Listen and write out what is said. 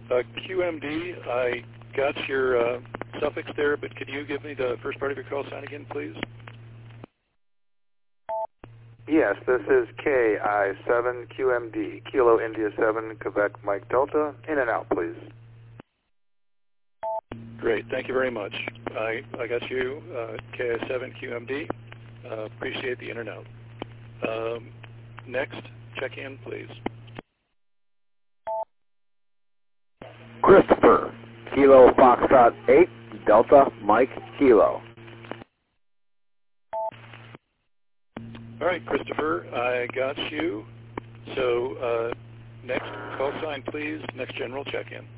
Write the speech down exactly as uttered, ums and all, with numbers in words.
Uh, Q M D, I got your uh, suffix there, but could you give me the first part of your call sign again, please? Yes, this is K I seven Q M D, Kilo India seven, Quebec Mike Delta. In and out, please. Great, thank you very much. I, I got you, uh, K I seven Q M D. Uh, appreciate the in and out. Um, next, check in, please. Christopher, Kilo Foxtrot eight, Delta Mike Kilo. All right, Christopher, I got you. So uh, next call sign, please. Next general check-in.